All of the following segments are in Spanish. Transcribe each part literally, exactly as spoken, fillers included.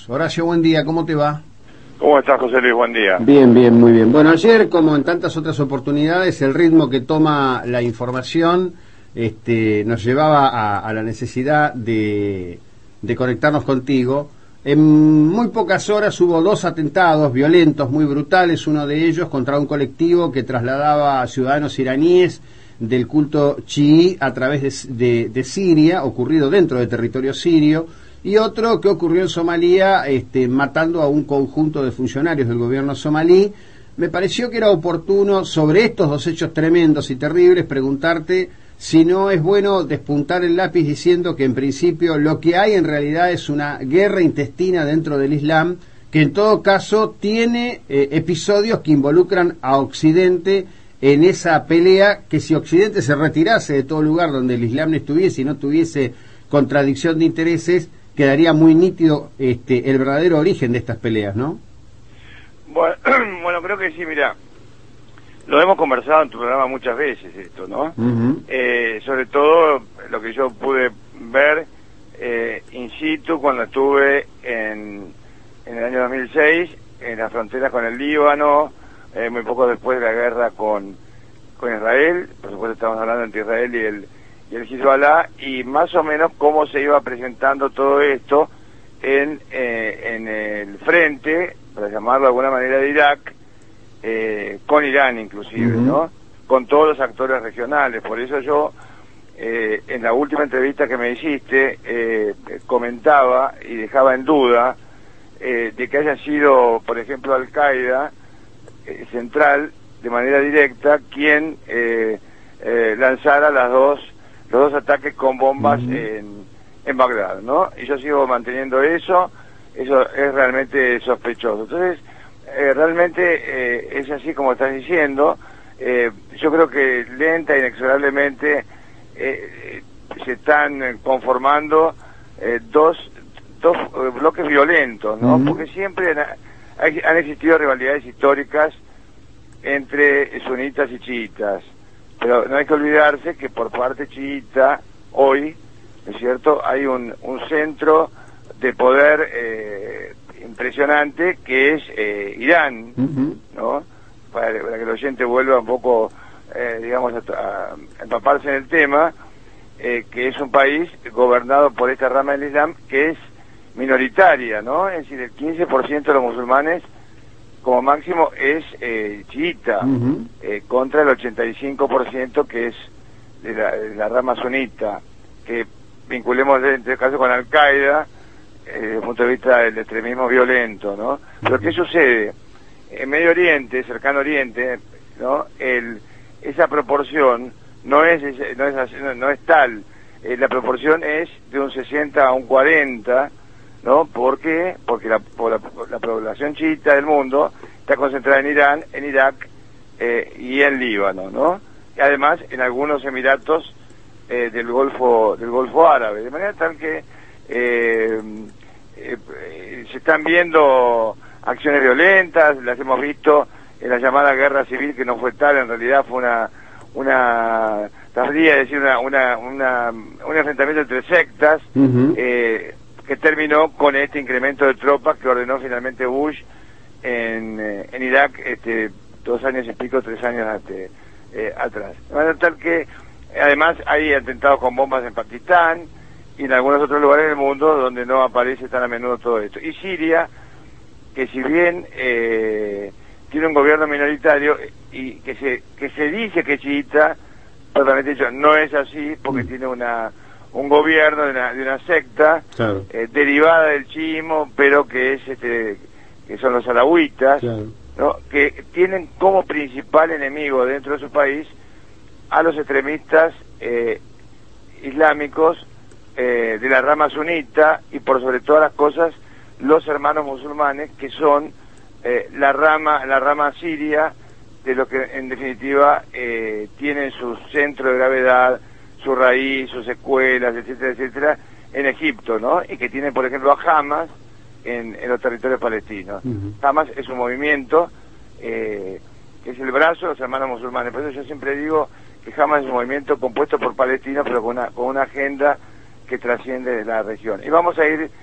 Unidos. Horacio, buen día, ¿cómo te va? ¿Cómo estás, José Luis? Buen día. Bien, bien, muy bien. Bueno, ayer, como en tantas otras oportunidades, el ritmo que toma la información este, nos llevaba a, a la necesidad de, de conectarnos contigo. En muy pocas horas hubo dos atentados violentos, muy brutales, uno de ellos contra un colectivo que trasladaba a ciudadanos iraníes del culto chií a través de, de, de Siria, ocurrido dentro de territorio sirio, y otro que ocurrió en Somalia, este, matando a un conjunto de funcionarios del gobierno somalí. Me pareció que era oportuno, sobre estos dos hechos tremendos y terribles, preguntarte si no es bueno despuntar el lápiz diciendo que en principio lo que hay en realidad es una guerra intestina dentro del Islam, que en todo caso tiene eh, episodios que involucran a Occidente en esa pelea, que si Occidente se retirase de todo lugar donde el Islam no estuviese y no tuviese contradicción de intereses, quedaría muy nítido este, el verdadero origen de estas peleas, ¿no? Bueno, bueno, creo que sí, mira, lo hemos conversado en tu programa muchas veces esto, ¿no? Uh-huh. Eh, sobre todo lo que yo pude ver eh, in situ cuando estuve en, en el año dos mil seis en las fronteras con el Líbano, eh, muy poco después de la guerra con, con Israel. Por supuesto estamos hablando entre Israel y el y el Hezbollah, y más o menos cómo se iba presentando todo esto en, eh, en el frente, para llamarlo de alguna manera, de Irak, eh, con Irán inclusive, uh-huh. ¿no? Con todos los actores regionales. Por eso yo, eh, en la última entrevista que me hiciste, eh, comentaba y dejaba en duda eh, de que haya sido, por ejemplo, Al-Qaeda eh, central, de manera directa, quien eh, eh, lanzara las dos los dos ataques con bombas uh-huh. en, en Bagdad, ¿no? Y yo sigo manteniendo eso, eso es realmente sospechoso. Entonces, eh, realmente eh, es así como estás diciendo. Eh, yo creo que lenta e inexorablemente eh, se están conformando eh, dos, dos bloques violentos, ¿no? Uh-huh. Porque siempre han, han existido rivalidades históricas entre sunitas y chiitas. Pero no hay que olvidarse que por parte chiita, hoy, ¿no es cierto?, hay un, un centro de poder eh, impresionante que es eh, Irán, uh-huh. ¿no? Para, para que el oyente vuelva un poco, eh, digamos, a, a empaparse en el tema, eh, que es un país gobernado por esta rama del Islam que es minoritaria, ¿no? Es decir, el quince por ciento de los musulmanes como máximo es eh, chiita, uh-huh. eh, contra el ochenta y cinco por ciento que es de la, de la rama sunita, que vinculemos en este caso con Al-Qaeda, eh, desde el punto de vista del extremismo violento, ¿no? Pero ¿qué sucede? En Medio Oriente, Cercano Oriente, ¿no? El, esa proporción no es, no es, no, no es tal, eh, la proporción es de un sesenta a un cuarenta, ¿no? ¿Por qué? Porque la, por la, por la población chiita del mundo está concentrada en Irán, en Irak eh, y en Líbano, ¿no? Y además en algunos emiratos eh, del Golfo del Golfo Árabe, de manera tal que eh, eh, se están viendo acciones violentas, las hemos visto en la llamada guerra civil, que no fue tal, en realidad fue una una tardía, es decir, una, una, una un enfrentamiento entre sectas, uh-huh. eh, que terminó con este incremento de tropas que ordenó finalmente Bush en, eh, en Irak este, dos años y pico, tres años este, eh, atrás. De manera tal que, además, hay atentados con bombas en Pakistán y en algunos otros lugares del mundo donde no aparece tan a menudo todo esto. Y Siria, que si bien eh, tiene un gobierno minoritario y que se que se dice que es chiita, totalmente dicho, no es así, porque mm. tiene una un gobierno de una, de una secta, claro. eh, derivada del chiismo, pero que es este que son los alawitas, claro. ¿no? Que tienen como principal enemigo dentro de su país a los extremistas eh, islámicos eh, de la rama sunita, y por sobre todas las cosas los hermanos musulmanes, que son eh, la rama la rama siria, de lo que en definitiva eh, tienen su centro de gravedad, su raíz, sus escuelas, etcétera, etcétera, en Egipto, ¿no? Y que tienen, por ejemplo, a Hamas en, en los territorios palestinos. Uh-huh. Hamas es un movimiento eh, que es el brazo de los hermanos musulmanes. Por eso yo siempre digo que Hamas es un movimiento compuesto por palestinos, pero con una, con una agenda que trasciende de la región. Y vamos a ir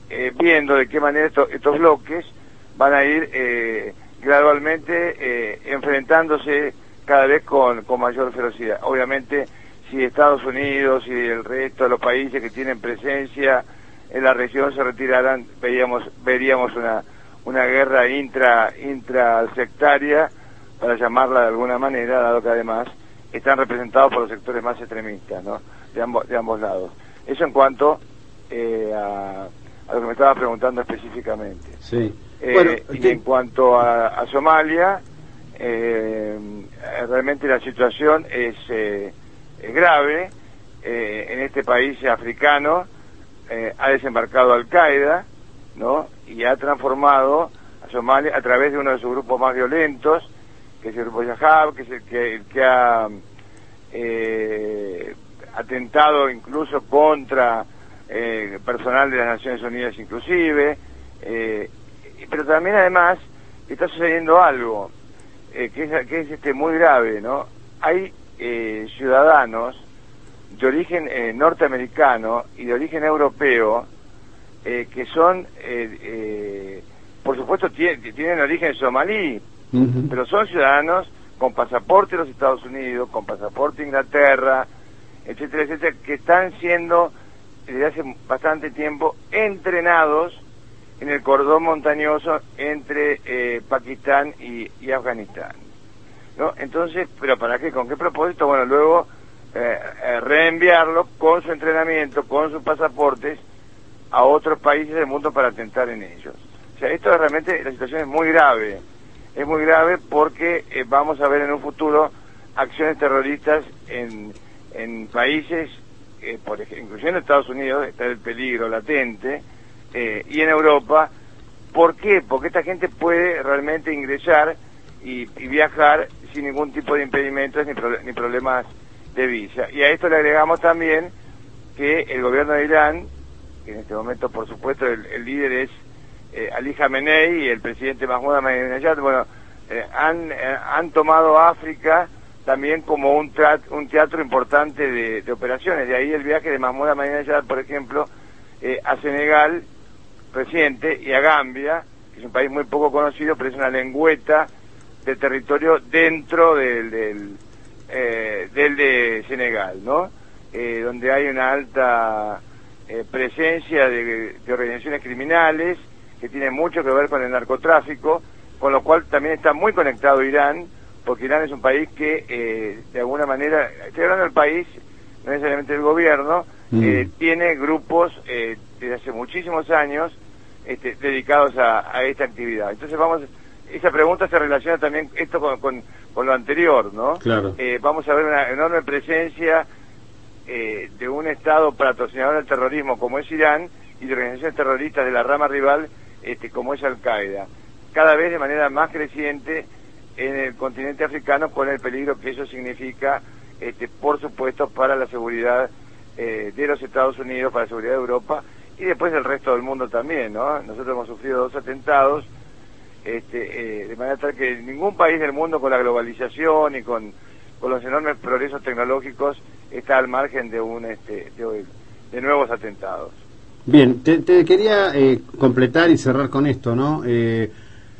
eh, viendo de qué manera esto, estos bloques van a ir eh, gradualmente eh, enfrentándose cada vez con, con mayor ferocidad. Obviamente, si Estados Unidos y el resto de los países que tienen presencia en la región se retiraran, veríamos, veríamos una, una guerra intra, intrasectaria, para llamarla de alguna manera, dado que además están representados por los sectores más extremistas, ¿no? De ambos, de ambos lados. Eso en cuanto eh, a, a lo que me estaba preguntando específicamente. Sí. Eh, Bueno, y que... en cuanto a, a Somalia, eh, realmente la situación es, eh, es grave. Eh, en este país africano eh, ha desembarcado Al-Qaeda, ¿no? Y ha transformado a Somalia a través de uno de sus grupos más violentos, que es el grupo Yahab, que es el que, el que ha eh, atentado incluso contra eh, personal de las Naciones Unidas inclusive, eh, pero también además está sucediendo algo eh, que es, que es este muy grave, ¿no? Hay eh, ciudadanos de origen eh, norteamericano y de origen europeo eh, que son, eh, eh, por supuesto, tienen, tienen origen somalí, uh-huh. pero son ciudadanos con pasaporte de los Estados Unidos, con pasaporte de Inglaterra, etcétera, etcétera, que están siendo desde hace bastante tiempo entrenados en el cordón montañoso entre eh, Pakistán y, y Afganistán, ¿no? Entonces, ¿pero para qué? ¿Con qué propósito? Bueno, luego eh, eh, reenviarlo con su entrenamiento, con sus pasaportes a otros países del mundo para atentar en ellos. O sea, esto es realmente, la situación es muy grave, es muy grave porque eh, vamos a ver en un futuro acciones terroristas en, en países, eh, por ejemplo, incluyendo Estados Unidos, está el peligro latente, eh, y en Europa. ¿Por qué? Porque esta gente puede realmente ingresar y, y viajar sin ningún tipo de impedimentos ni, pro, ni problemas de visa. Y a esto le agregamos también que el gobierno de Irán, que en este momento por supuesto el, el líder es eh, Ali Khamenei y el presidente Mahmoud Ahmadinejad, bueno, eh, han, eh, han tomado África también como un, tra un teatro importante de, de operaciones. De ahí el viaje de Mahmoud Ahmadinejad, por ejemplo, eh, a Senegal reciente y a Gambia, que es un país muy poco conocido, pero es una lengüeta de territorio dentro del, del, eh, del de Senegal, ¿no? Eh, donde hay una alta eh, presencia de, de organizaciones criminales que tienen mucho que ver con el narcotráfico, con lo cual también está muy conectado Irán, porque Irán es un país que eh, de alguna manera, estoy hablando del país, no necesariamente del gobierno, mm. eh, tiene grupos eh, desde hace muchísimos años este, dedicados a, a esta actividad. Entonces vamos, esa pregunta se relaciona también esto con, con, con lo anterior, ¿no? Claro. Eh, vamos a ver una enorme presencia eh, de un Estado patrocinador del terrorismo como es Irán y de organizaciones terroristas de la rama rival este, como es Al-Qaeda, cada vez de manera más creciente en el continente africano, con el peligro que eso significa, este, por supuesto, para la seguridad eh, de los Estados Unidos, para la seguridad de Europa y después del resto del mundo también, ¿no? Nosotros hemos sufrido dos atentados, este, eh, de manera tal que ningún país del mundo con la globalización y con, con los enormes progresos tecnológicos está al margen de un este, de, de nuevos atentados. Bien, te, te quería eh, completar y cerrar con esto, ¿no? Eh,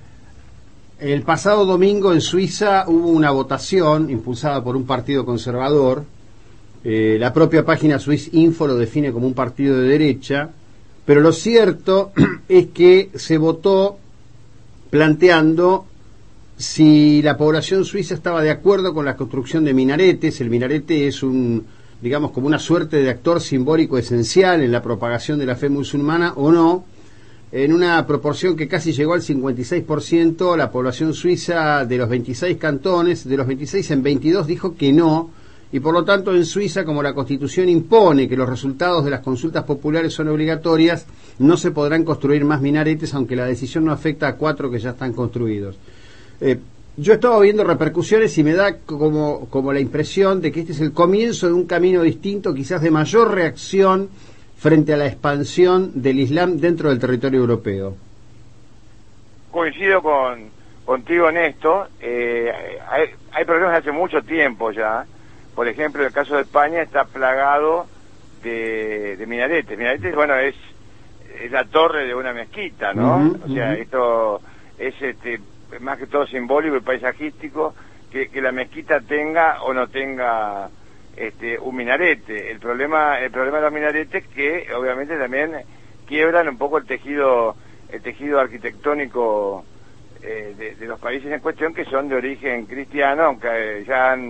el pasado domingo en Suiza hubo una votación impulsada por un partido conservador. Eh, la propia página Swiss Info lo define como un partido de derecha, pero lo cierto es que se votó planteando si la población suiza estaba de acuerdo con la construcción de minaretes. El minarete es un, digamos, como una suerte de actor simbólico esencial en la propagación de la fe musulmana o no, en una proporción que casi llegó al cincuenta y seis por ciento. La población suiza de los veintiséis cantones, de los veintiséis en veintidós dijo que no, y por lo tanto en Suiza, como la Constitución impone que los resultados de las consultas populares son obligatorias, no se podrán construir más minaretes, aunque la decisión no afecta a cuatro que ya están construidos. Eh, yo estaba viendo repercusiones y me da como, como la impresión de que este es el comienzo de un camino distinto, quizás de mayor reacción frente a la expansión del Islam dentro del territorio europeo. Coincido con contigo en esto. Eh, hay, hay problemas hace mucho tiempo ya. Por ejemplo, el caso de España está plagado de, de minaretes. Minaretes, bueno, es es la torre de una mezquita, ¿no? Uh-huh, o sea, uh-huh. esto es este más que todo simbólico y paisajístico, que, que la mezquita tenga o no tenga este un minarete. El problema el problema de los minaretes es que obviamente también quiebran un poco el tejido el tejido arquitectónico eh, de, de los países en cuestión, que son de origen cristiano, aunque eh, ya han,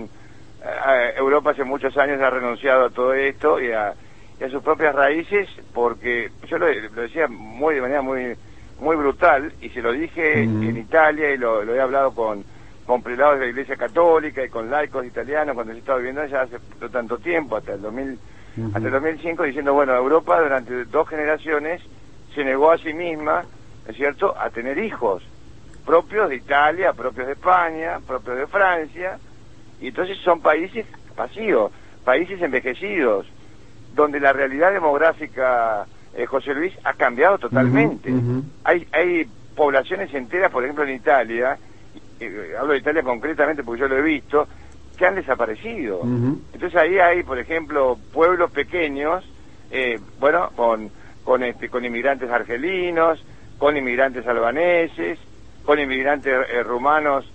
eh, Europa hace muchos años ha renunciado a todo esto y a, y a sus propias raíces, porque yo lo, lo decía muy de manera muy muy brutal, y se lo dije mm. en Italia, y lo, lo he hablado con, con prelados de la Iglesia Católica y con laicos italianos cuando yo estaba viviendo allá hace no tanto tiempo, hasta el dos mil, uh-huh. hasta el dos mil cinco, diciendo, bueno, Europa durante dos generaciones se negó a sí misma, ¿no es cierto?, a tener hijos propios de Italia, propios de España, propios de Francia, y entonces son países vacíos, países envejecidos, donde la realidad demográfica, eh, José Luis, ha cambiado totalmente. Uh-huh, uh-huh. Hay, hay poblaciones enteras, por ejemplo en Italia, eh, hablo de Italia concretamente porque yo lo he visto, que han desaparecido. Uh-huh. Entonces ahí hay, por ejemplo, pueblos pequeños, eh, bueno, con, con, este, con inmigrantes argelinos, con inmigrantes albaneses, con inmigrantes eh, rumanos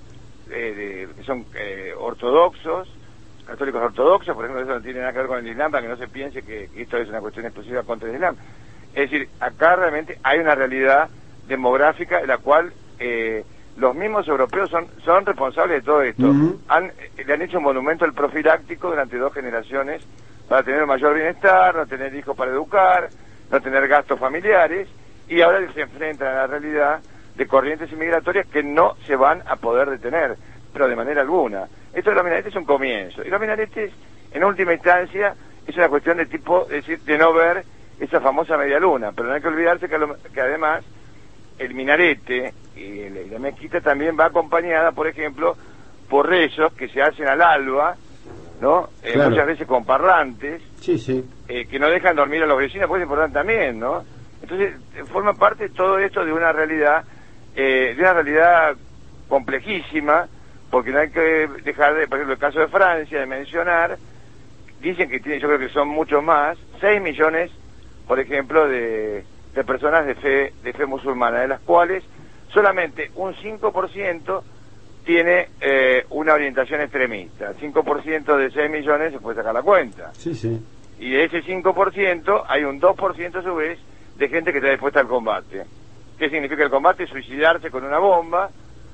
eh, de, que son eh, ortodoxos, católicos ortodoxos, por ejemplo. Eso no tiene nada que ver con el Islam, para que no se piense que, que esto es una cuestión exclusiva contra el Islam. Es decir, acá realmente hay una realidad demográfica en la cual eh, los mismos europeos son son responsables de todo esto. Uh-huh. Han, eh, le han hecho un monumento al profiláctico durante dos generaciones para tener un mayor bienestar, no tener hijos para educar, no tener gastos familiares, y ahora se enfrentan a la realidad de corrientes inmigratorias que no se van a poder detener, pero de manera alguna. Esto de los minaretes es un comienzo, y los minaretes, en última instancia, es una cuestión de tipo, es decir, de no ver esa famosa media luna, pero no hay que olvidarse que, lo, que además el minarete y, el, y la mezquita también va acompañada, por ejemplo, por rezos que se hacen al alba, ¿no? Eh, claro. Muchas veces con parlantes, sí, sí. Eh, que no dejan dormir a los vecinos, pues es importante también, ¿no? Entonces, forma parte todo esto de una realidad, eh, de una realidad complejísima, porque no hay que dejar de, por ejemplo, el caso de Francia, de mencionar, dicen que tiene, yo creo que son muchos más, seis millones, por ejemplo, de, de personas de fe, de fe musulmana, de las cuales solamente un cinco por ciento tiene eh, una orientación extremista. cinco por ciento de seis millones se puede sacar la cuenta. Sí, sí. Y de ese cinco por ciento hay un dos por ciento a su vez de gente que está dispuesta al combate. ¿Qué significa el combate? Suicidarse con una bomba,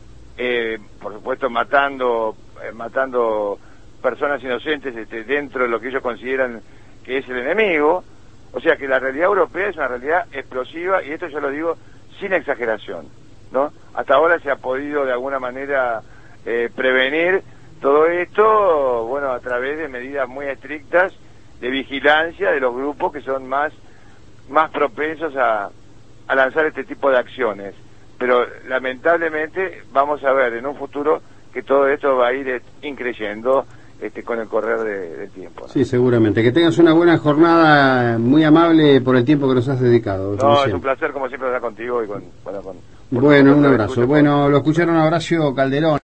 eh, por supuesto matando eh, matando personas inocentes este, dentro de lo que ellos consideran que es el enemigo. O sea que la realidad europea es una realidad explosiva, y esto yo lo digo sin exageración, ¿no? Hasta ahora se ha podido de alguna manera eh, prevenir todo esto, bueno, a través de medidas muy estrictas de vigilancia de los grupos que son más más propensos a, a lanzar este tipo de acciones. Pero lamentablemente vamos a ver en un futuro que todo esto va a ir increyendo este, con el correr de, del tiempo, ¿no? Sí, seguramente. Que tengas una buena jornada, muy amable por el tiempo que nos has dedicado. No, es un placer como siempre estar contigo y con... Bueno, con bueno un abrazo. Bueno, lo escucharon a Horacio Calderón.